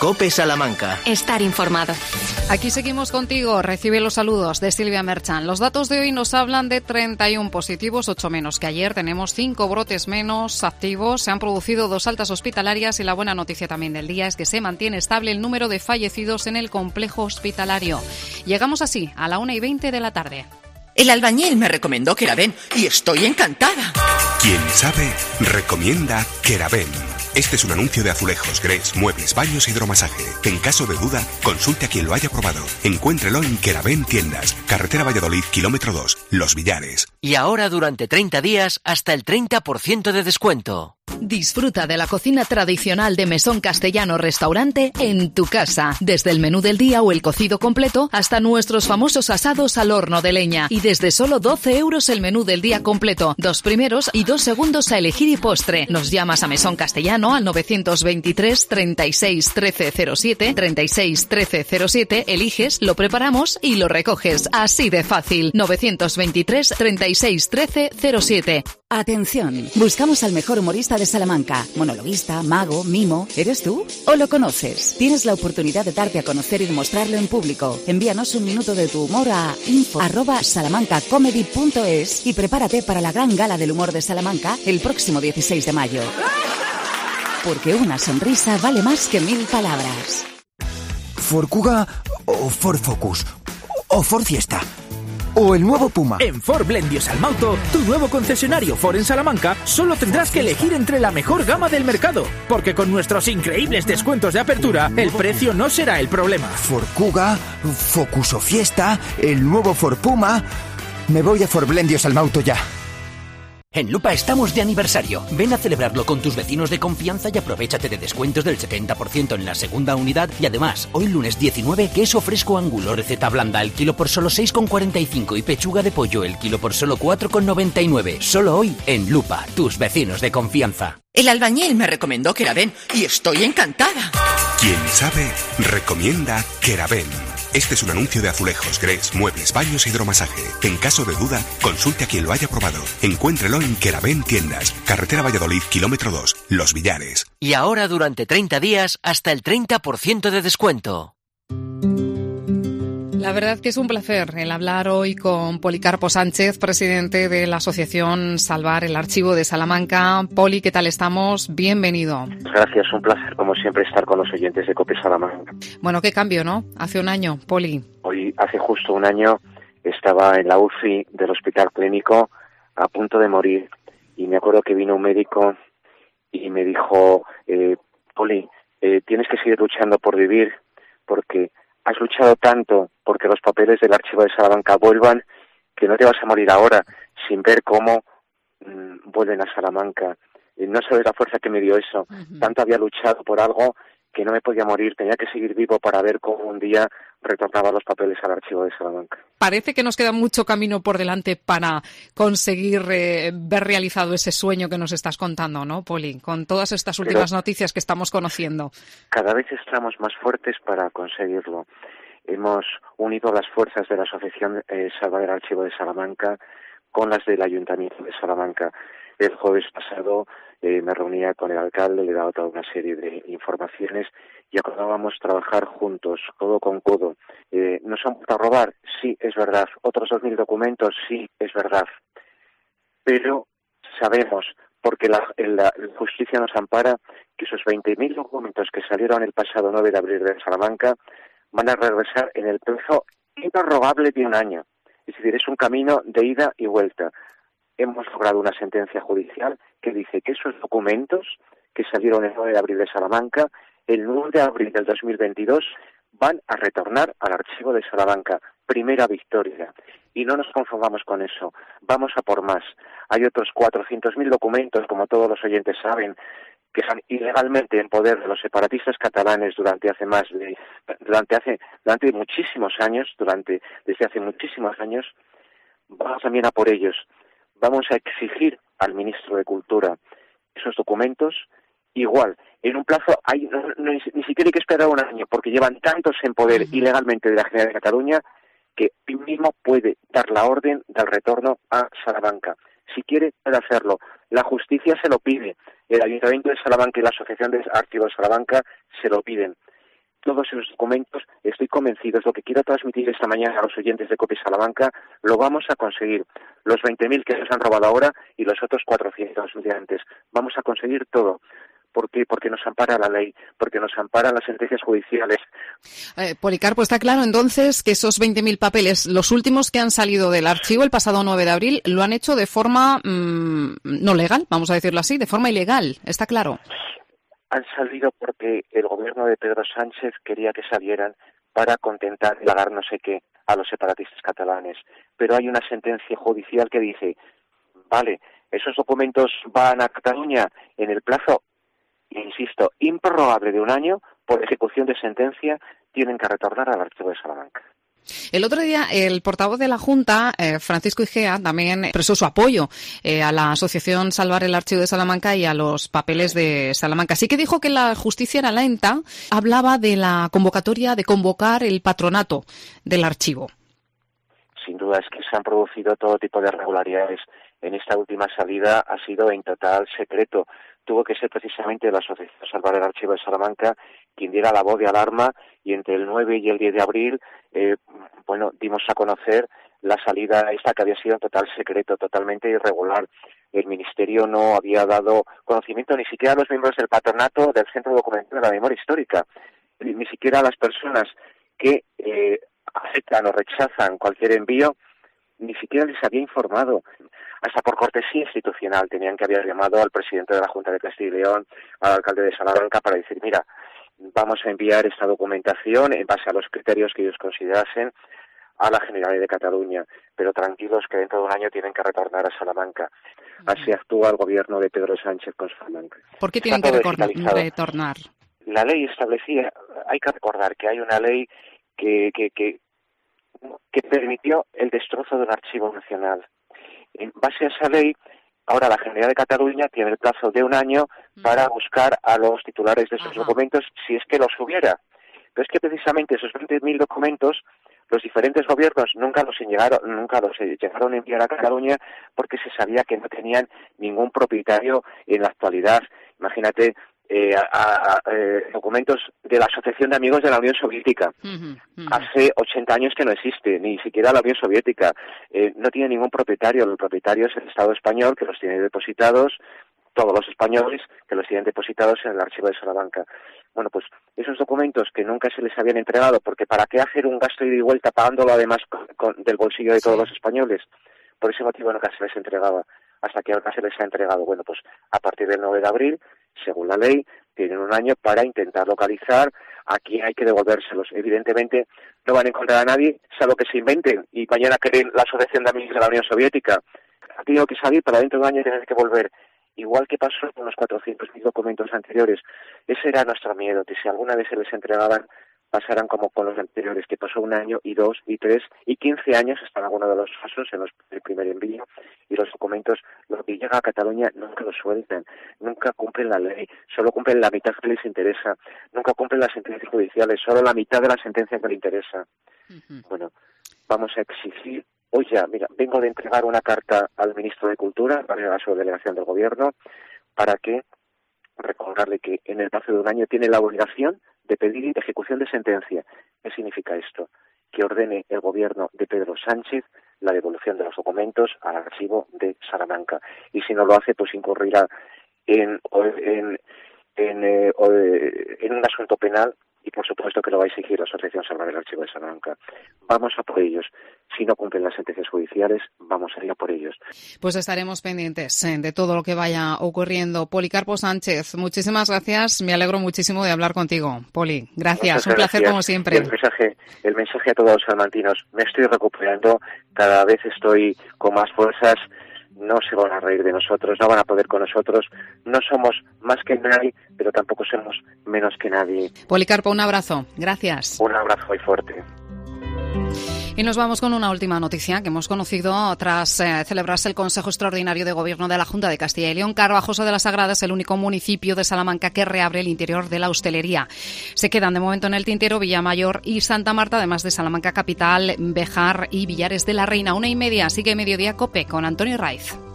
COPE Salamanca. Estar informado. Aquí seguimos contigo. Recibe los saludos de Silvia Merchan. Los datos de hoy nos hablan de 31 positivos, 8 menos que ayer. Tenemos 5 brotes menos activos. Se han producido 2 altas hospitalarias y la buena noticia también del día es que se mantiene estable el número de fallecidos en el complejo hospitalario. Llegamos así a la 1:20 de la tarde. El albañil me recomendó Keraben y estoy encantada. Quien sabe, recomienda Keraben. Este es un anuncio de azulejos, grés, muebles, baños e hidromasaje. En caso de duda, consulte a quien lo haya probado. Encuéntrelo en Keraben Tiendas, carretera Valladolid, kilómetro 2, Los Villares. Y ahora durante 30 días hasta el 30% de descuento. Disfruta de la cocina tradicional de Mesón Castellano Restaurante en tu casa. Desde el menú del día o el cocido completo hasta nuestros famosos asados al horno de leña. Y desde solo 12 euros el menú del día completo. 2 primeros y 2 segundos a elegir y postre. Nos llamas a Mesón Castellano al 923 36 13 07, 36 13 07, eliges, lo preparamos y lo recoges. Así de fácil. 923 36 13 07. Atención, buscamos al mejor humorista de Salamanca. Monologuista, mago, mimo. ¿Eres tú? ¿O lo conoces? Tienes la oportunidad de darte a conocer y demostrarlo en público. Envíanos un minuto de tu humor a info@salamancacomedy.es y prepárate para la gran gala del humor de Salamanca el próximo 16 de mayo. Porque una sonrisa vale más que 1000 palabras. ¿Ford Kuga o Ford Focus? ¿O Ford Fiesta? ¿O el nuevo Puma? En Ford Blendio Salmauto, tu nuevo concesionario Ford en Salamanca, solo tendrás que elegir entre la mejor gama del mercado, porque con nuestros increíbles descuentos de apertura, el precio no será el problema. Ford Kuga, Focus o Fiesta, el nuevo Ford Puma. Me voy a Ford Blendio Salmauto ya. En Lupa estamos de aniversario. Ven a celebrarlo con tus vecinos de confianza y aprovechate de descuentos del 70% en la segunda unidad y además, hoy lunes 19, queso fresco Angulo receta blanda el kilo por solo 6,45 y pechuga de pollo el kilo por solo 4,99. Solo hoy en Lupa, tus vecinos de confianza. El albañil me recomendó Keraben y estoy encantada. Quien sabe, recomienda Keraben. Este es un anuncio de azulejos, grés, muebles, baños e hidromasaje. En caso de duda, consulte a quien lo haya probado. Encuéntrelo en Keraben Tiendas, carretera Valladolid, kilómetro 2, Los Villares. Y ahora durante 30 días hasta el 30% de descuento. La verdad que es un placer el hablar hoy con Policarpo Sánchez, presidente de la asociación Salvar el Archivo de Salamanca. Poli, ¿qué tal estamos? Bienvenido. Gracias, un placer como siempre estar con los oyentes de COPE Salamanca. Bueno, qué cambio, ¿no? Hace un año, Poli. Hoy, hace justo un año, estaba en la UCI del Hospital Clínico a punto de morir y me acuerdo que vino un médico y me dijo, Poli, tienes que seguir luchando por vivir porque has luchado tanto porque los papeles del archivo de Salamanca vuelvan que no te vas a morir ahora sin ver cómo vuelven a Salamanca. No sabes la fuerza que me dio eso. Tanto había luchado por algo que no me podía morir. Tenía que seguir vivo para ver cómo un día retornaba los papeles al archivo de Salamanca. Parece que nos queda mucho camino por delante para conseguir ver realizado ese sueño que nos estás contando, ¿no, Poli? Con todas estas últimas noticias que estamos conociendo. Cada vez estamos más fuertes para conseguirlo. Hemos unido las fuerzas de la Asociación Salvar el Archivo de Salamanca con las del Ayuntamiento de Salamanca. El jueves pasado me reunía con el alcalde, le daba toda una serie de informaciones y acordábamos trabajar juntos, codo con codo. ¿Nos han vuelto a robar? Sí, es verdad. ¿Otros 2.000 documentos? Sí, es verdad. Pero sabemos, porque la justicia nos ampara, que esos 20.000 documentos que salieron el pasado 9 de abril de Salamanca van a regresar en el plazo improrrogable de un año. Es decir, es un camino de ida y vuelta. Hemos logrado una sentencia judicial que dice que esos documentos que salieron el 9 de abril de Salamanca, el 9 de abril del 2022, van a retornar al archivo de Salamanca. Primera victoria. Y no nos conformamos con eso. Vamos a por más. Hay otros 400.000 documentos, como todos los oyentes saben, que están ilegalmente en poder de los separatistas catalanes desde hace muchísimos años. Vamos también a por ellos. Vamos a exigir al ministro de Cultura esos documentos igual, en un plazo, ni siquiera hay que esperar un año, porque llevan tantos en poder ilegalmente de la Generalitat de Cataluña que hoy mismo puede dar la orden del retorno a Salamanca. Si quiere, puede hacerlo. La justicia se lo pide. El Ayuntamiento de Salamanca y la Asociación de Archivos de Salamanca se lo piden. todos esos documentos, estoy convencido, es lo que quiero transmitir esta mañana a los oyentes de COPE Salamanca, lo vamos a conseguir. Los 20.000 que nos han robado ahora y los otros 400 de antes. Vamos a conseguir todo. ¿Por qué? Porque nos ampara la ley, porque nos amparan las sentencias judiciales. Policarpo, está claro entonces que esos 20.000 papeles, los últimos que han salido del archivo el pasado 9 de abril, lo han hecho de forma no legal, vamos a decirlo así, de forma ilegal, ¿está claro? Han salido porque el gobierno de Pedro Sánchez quería que salieran para contentar y pagar no sé qué a los separatistas catalanes. Pero hay una sentencia judicial que dice, vale, esos documentos van a Cataluña en el plazo, insisto, improrrogable de un año, por ejecución de sentencia, tienen que retornar al archivo de Salamanca. El otro día, el portavoz de la Junta, Francisco Igea, también expresó su apoyo a la asociación Salvar el Archivo de Salamanca y a los papeles de Salamanca. Sí que dijo que la justicia era lenta. Hablaba de la convocatoria, de convocar el patronato del archivo. Sin duda es que se han producido todo tipo de irregularidades. En esta última salida ha sido en total secreto. Tuvo que ser precisamente la Asociación Salvar el Archivo de Salamanca quien diera la voz de alarma, y entre el 9 y el 10 de abril, dimos a conocer la salida esta que había sido en total secreto, totalmente irregular. El Ministerio no había dado conocimiento ni siquiera a los miembros del patronato del Centro Documental de la Memoria Histórica, ni siquiera a las personas que aceptan o rechazan cualquier envío, ni siquiera les había informado. Hasta por cortesía institucional tenían que haber llamado al presidente de la Junta de Castilla y León, al alcalde de Salamanca, para decir, mira, vamos a enviar esta documentación en base a los criterios que ellos considerasen a la Generalidad de Cataluña, pero tranquilos que dentro de un año tienen que retornar a Salamanca. Así actúa el gobierno de Pedro Sánchez con Salamanca. ¿Por qué tienen que retornar? La ley establecía, hay que recordar que hay una ley que permitió el destrozo de un archivo nacional. En base a esa ley, ahora la Generalidad de Cataluña tiene el plazo de un año para buscar a los titulares de esos documentos, si es que los hubiera. Pero es que precisamente esos 20.000 documentos, los diferentes gobiernos nunca los llegaron a enviar a Cataluña porque se sabía que no tenían ningún propietario en la actualidad. Imagínate, documentos de la Asociación de Amigos de la Unión Soviética. Hace 80 años que no existe, ni siquiera la Unión Soviética. No tiene ningún propietario. El propietario es el Estado español, que los tiene depositados, todos los españoles que los tienen depositados en el archivo de Salamanca. Bueno, pues esos documentos que nunca se les habían entregado, porque ¿para qué hacer un gasto ida y vuelta pagándolo además del bolsillo de todos los españoles? Por ese motivo nunca se les entregaba, hasta que ahora se les ha entregado. Bueno, pues a partir del 9 de abril, según la ley, tienen un año para intentar localizar a quién hay que devolvérselos. Evidentemente no van a encontrar a nadie, salvo que se inventen y mañana creen la Asociación de Amigos de la Unión Soviética. Ha tenido que salir para dentro de un año tener que volver. Igual que pasó con los 400.000 documentos anteriores. Ese era nuestro miedo, que si alguna vez se les entregaban, pasaran como con los anteriores, que pasó 1 año, y 2, y 3, y 15 años hasta en alguno de los casos, en el primer envío, y los documentos, lo que llega a Cataluña, nunca lo sueltan, nunca cumplen la ley, solo cumplen la mitad que les interesa, nunca cumplen las sentencias judiciales, solo la mitad de la sentencia que les interesa. Bueno, vamos a exigir. Hoy ya, mira, vengo de entregar una carta al ministro de Cultura, a la subdelegación del Gobierno, para que recordarle que en el plazo de un año tiene la obligación de pedir ejecución de sentencia. ¿Qué significa esto? Que ordene el Gobierno de Pedro Sánchez la devolución de los documentos al archivo de Salamanca. Y si no lo hace, pues incurrirá en un asunto penal, y por supuesto que lo va a exigir la Asociación Salvar el Archivo de Salamanca. Vamos a por ellos. Si no cumplen las sentencias judiciales, vamos a ir a por ellos. Pues estaremos pendientes de todo lo que vaya ocurriendo. Policarpo Sánchez, muchísimas gracias. Me alegro muchísimo de hablar contigo. Poli, gracias. Un placer como siempre. El mensaje a todos los salmantinos. Me estoy recuperando. Cada vez estoy con más fuerzas. No se van a reír de nosotros, no van a poder con nosotros. No somos más que nadie, pero tampoco somos menos que nadie. Policarpo, un abrazo. Gracias. Un abrazo muy fuerte. Y nos vamos con una última noticia que hemos conocido tras celebrarse el Consejo Extraordinario de Gobierno de la Junta de Castilla y León. Carvajosa de la Sagrada es el único municipio de Salamanca que reabre el interior de la hostelería. Se quedan de momento en el tintero Villamayor y Santa Marta, además de Salamanca capital, Béjar y Villares de la Reina. 1:30, sigue Mediodía COPE con Antonio Raiz.